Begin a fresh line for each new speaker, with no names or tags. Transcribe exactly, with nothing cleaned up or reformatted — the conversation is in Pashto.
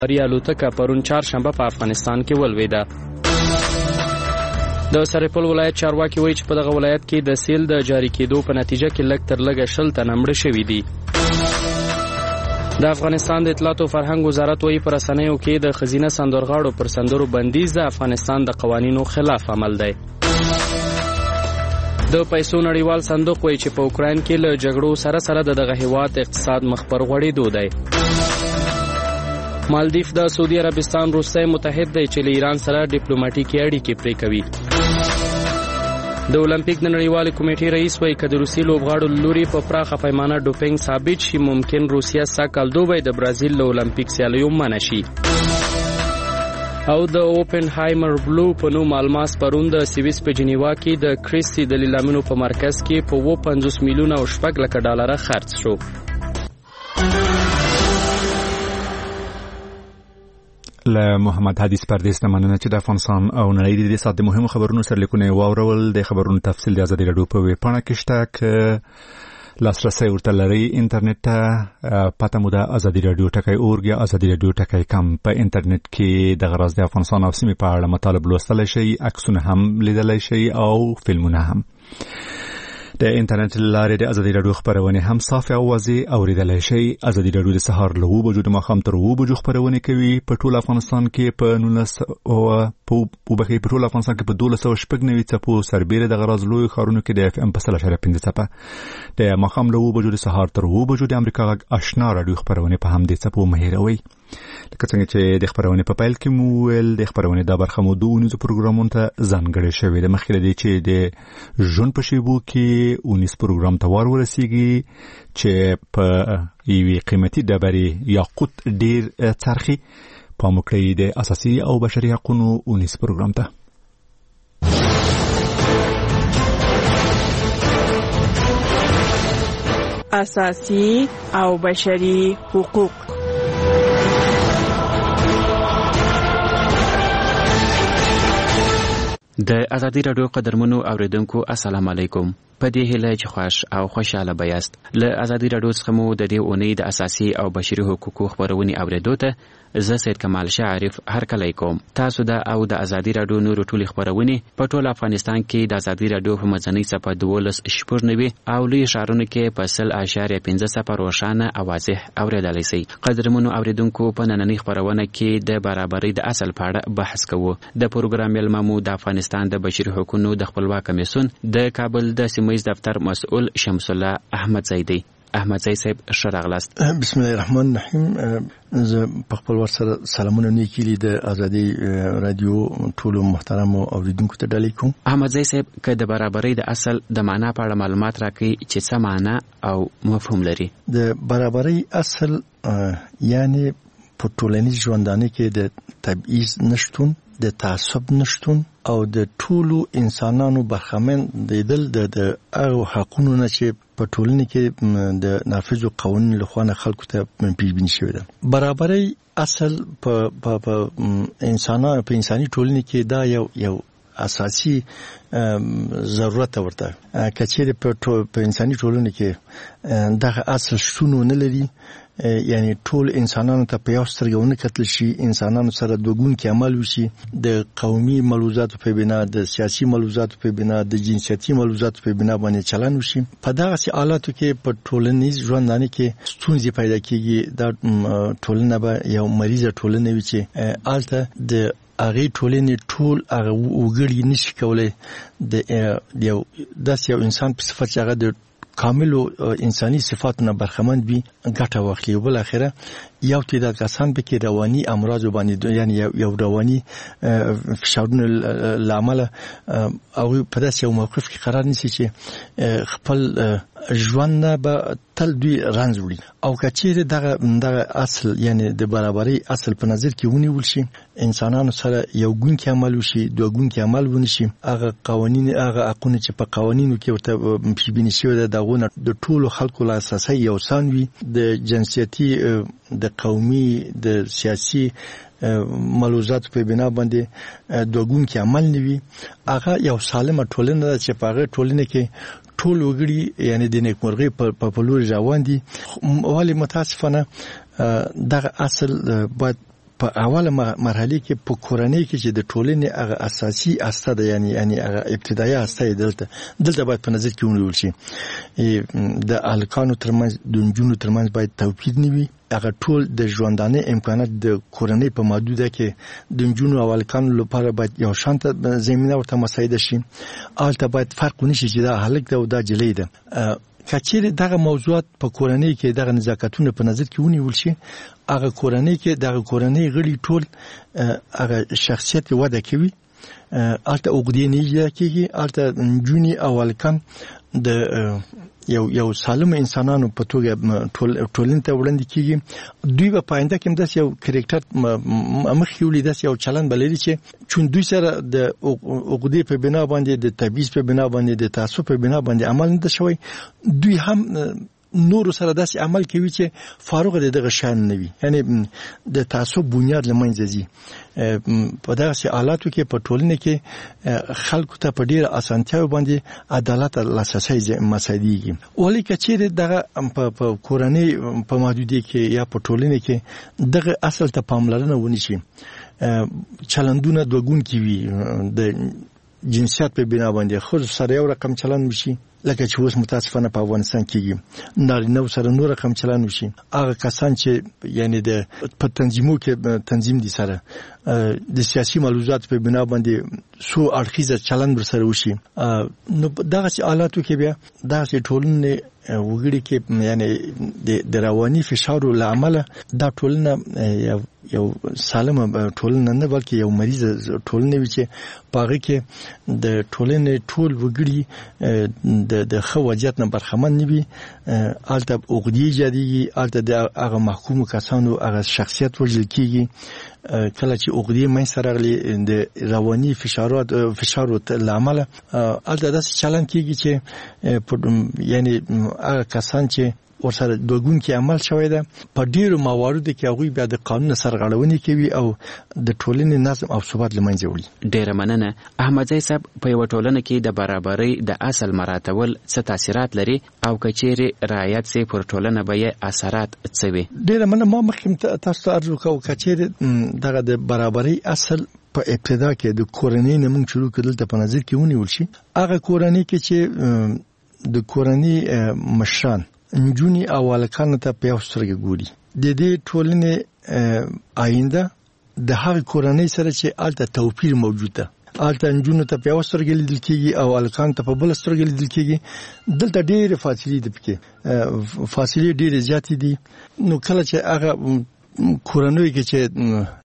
الوتکه پرون چهارشنبه په افغانستان کې ولوېده. د سرپل ولایت چارواکي وایي چې په دغه ولایت کې د سیل د جاري کېدو په نتیجه کې لږ تر لږه شل تنه مړه شوي دي. د افغانستان د اطلاعات او فرهنګ وزارت وایي په رسنیو کې د ښځینه سندرغاړو پر سندرو بندیز د افغانستان د قوانینو خلاف عمل دی. د پیسو نړیوال صندوق وایي چې په اوکراین کې له جګړو سره سره د دغه هیواد اقتصاد مخ پر غوړېدو دی. مالدیف د سعودي عربستان وروستی متحد دی چې له ایران سره ډیپلوماټیکي اړیکې پرې کوي. د اولمپیک د نړیوالې کمیټې رئیس وایي که د روسي لوبغاړو له لوري په پراخه پیمانه ډوپینګ ثابت شي ممکن روسیه سږ کال دوبی د برازیل له اولمپیک سیالیو منع شي. او د اوپنهایمر بلو په نوم الماس پرون د سویس په جنیوا کې د کریسټي د لیلامینو په مرکز کې په اوه پنځوس میلیونه او شپږ لکه ډالره خرڅ شو.
له محمد حدیث پردیس نه مننه چې د افغانستان او نړۍ د دې سات د مهمو خبرونو سرلیکونه واورول. د خبرونو تفصیل د ازادي راډیو په ویب پاڼه کې شته که لاسرسی ورته لري انټرنیټ ته. پته مو ده ازادي راډیو ټکی اورګ یا ازادي راډیو ټکی کم. په انټرنیټ کې د غرض د افغانستان او سیمې په اړه مطالب لوستلی شئ، عکسونه هم لیدلی شئ او فلمونه هم. د انټرنیټ لارې د ازادي راډیو خبرونه هم صافه او واضح اوریدلای شئ. ازادي راډیو د سهار له اوه بجو د ماښام تر اوه بجو خبرونه کوي. په ټول افغانستان کې په نولس او په وبخې په ټول افغانستان کې په دولس او شپږ نوي څپو سربېره د غرض لوی خارونو کې د اف ام په سل اشاریه پنځه څپه د ماښام له اوه بجو د سهار تر اوه بجو د امریکا غږ آشنا راډیو خبرونه په هم د څپو مهیروي. لکه څنګه چې د خبرونه په پیل کې مو ویل د خبرونه د برخه مو دوه نيزو پروګرامونو ته ځانګړی شوی د مخکې دی چې د ژوند په شیبو کې اونیس پروګرام ته وار ورسیږي چې په یوې قیمتي ډبرې یاقوت ډیر څرخي. پام وکړئ د اساسي او بشري حقوقو اونیس پروګرام ته.
اساسي او بشري حقوق.
د ازادي راډیو قدرمنو اوریدونکو السلام علیکم. په دې هیله چې خوښ او خوشاله بیاست. له ازادي راډیو څخه مو د دې اونۍ د اساسي او بشري حقوقو خبرونه اوریدو ته زه سید کمال شاعرف هر کله کوم. تاسو د او د ازادي راډیو نور ټولي خبرونه په ټول افغانستان کې د ازادي راډیو په مځنۍ صفحه دولس شپږ نوي او لوی شهرونو کې په سل اشاریه پنځه صفر روښانه او واضح اوریدلای شئ. قدرمنو اوریدونکو په نننۍ خبرونه کې د برابرۍ د اصل په اړه بحث کوو. د پروګرام ملممو د افغانستان د بشري حقوقو د خپلواک کمیسیون د کابل د سیمایي دفتر مسؤل شمس الله احمد زیدی. احمد زید صاحب شراغلاست.
بسم الله الرحمن الرحیم. زه په خپل ور سره سلامونه نیکیلی د ازادي رادیو ټول محترم اوریدونکو ته ډالۍ کوم.
احمد زید صاحب که د برابرۍ د اصل د معنا په اړه معلومات راکړي چې څه معنا او مفهوم لري.
د برابرۍ اصل یعنی په ټولنیز ژوندانه کې د تبعیض نشټون، د تعصب نشټون او د ټولو انسانانو برخمن دیدل د هغه حقوقو نه چې په ټولنه کې د نافذ قوانینو لخوا نه خلکو ته پیژبینی شوی ده. برابرۍ اصل په په انسانانو په انساني ټولنه کې دا یو یو اساسي ضرورت ورته. کچېره په انساني ټولنه کې دغه اصل شتون نه لري، یعنی ټول انسانانو ته په یو سترګونه کتل شي، انسانانو سره دوګون کې عمل وشي، د قومي ملوزاتو په بنا، د سیاسي ملوزاتو په بنا، د جنسيتي ملوزاتو په بنا باندې چلن وشي. په دغه حالاتو کې په ټولنیز ژوندانه کې ستونزې پیدا کیږي. دا ټولنه به یو مریضه ټولنه وي چې آلته د هغه ټولنې ټول هغه وګړي نشي کولای د یو داس یو انسان په صفت چې هغه د کامل انساني صفاتونه برخمن وي ګټه واخلي. بل اخره یو تعداد کسان به کې رواني امراض باندې یعنی یو رواني فشارونه لامل او په داسې یو موقف کې قرار نیسي چې خپل ژوند به تل دوی رنځ وړي. او کچېره دغه دغه اصل یعنی د برابرۍ اصل په نظر کې ونیول شي، انسانانو سره یو ګون کې عمل وشي، دوه ګون کې عمل ونشي، هغه قوانین هغه حقوق چې په قوانینو کې ورته پیژبینی شوی ده دغه د ټولو خلکو له اساسي یو سان وي. د جنسيتي، د قومي، د سیاسي ملوزات په بنا باندې دوګون کې عمل نوي. هغه یو سالمه ټولنه ده چې په هغه ټولنه کې ټول وګړي یعنی د نیکمرغي په پلور روان دي. ولی متاسفانه دغه اصل باید په اوله مرحله کې په کورنۍ کې چې د ټولنې هغه اساسي اساسه ده یعنی یعنی هغه ابتدایي اساسه دلته دلته باید په نظر کې ونیول شي. د الکانو ترمنځ د نجونو ترمنځ باید توپیر نه وي. هغه ټول د ژوندانه امکانات د کورنۍ په محدوده کې د نجونو او الکانو لپاره باید یو شانت زمينه ورته مساعده شي. البته باید فرق ونشي چې دا هلک ده او دا جلی ده. کچېره دغه موضوعات په کورنۍ کې دغه نزاکتونه په نظر کې ونیول شي، هغه کورنۍ کې دغه کورنۍ غړي ټول هغه شخصیت وده کوي. البته اوګدې نه کېږي، البته نجونې او الکان د یو یو سالم انسانانو په توګه ټولنې ته وړاندې کیږي. دوی په پاینده کې داس یو کریکټر مخ یو لیداس یو چلن بلري چې چون دوی سره د اوګدې په بنا باندې د تبعیض په بنا باندې د تعصب په بنا باندې عمل نه شوی، دوی هم نور سره داسې عمل کوي چې فارغ دغه شان نه وي، یعنی د تعصب بنیاد لمنځه ځي. په داسې حالاتو کې په ټولنه کې خلکو ته په ډیره اسانتیا باندې عدالت لاسرسي مساعدېږي. ولې کچېره دغه په کورنۍ په محدودیت کې یا په ټولنه کې دغه اصل ته پاملرنه ونشي، چلندونه دوګون کی وي، د جنسیت په بنا باندې خو سره یو رقم چلند وشي، لکه چې اوس متاسفانه په افغانستان کې نارینه سره نور رقم چلند وشي. هغه کسان چې یعنی د په تنظیمو کې تنظیم دي سره د سیاسي ملوزات په بنا باندې سو اړخیزه چلند ور سره وشي، نو دغه حالاتو کې بیا دغه ټولنه وګړي کې یعنی د رواني فشار له امله دا ټولنه یو یو سالمه ټولنه نه بلکې یو مریض ټولنه وي چې پاغه کې د ټولنې ټول وګړي د د خو وضعیت نه برخمن نه وي. البته اوګدي جدي البته د هغه محکوم کسانو هغه شخصیت وجل کیږي. کله چې اوګدي مې سره غلي د رواني فشارات فشارات لامل البته داسې چلن کیږي چې یعنی هغه کسان چې ورسره دوګون کې عمل شوی ده په ډیرو مواردو کې هغه بیا د قانون سرغړونې کوي او د ټولنې نظم او ثبات لمنځه وړي.
ډیره مننه احمدزی صاحب. په یو ټولنه کې د برابرۍ د اصل مراتبول څه تاثیرات لري او کچېره رعایت سي پر ټولنه به اثرات څه وي؟
ډیره مننه. ما مخکې تاسو ته ارزو کوم کچېره دغه د برابرۍ اصل په ابتدا کې د کورنۍ نه موږ شروع کړل ته په نظر کې ونیول شي. هغه کورنۍ کې چې د کورنۍ مشران نجونی او الکان ته په اوسترګه ګوري، د دې ټولنې آینده د هغه کورنۍ سره چې الته توپیر موجود ده، الته نجونو ته په اوسترګه لیدل کیږي او الکان ته په بل سترګه لیدل کیږي، دلته ډېر فاصله دي، پکې فاصله ډېر زیات دي. نو کله چې هغه کورنۍ کې چې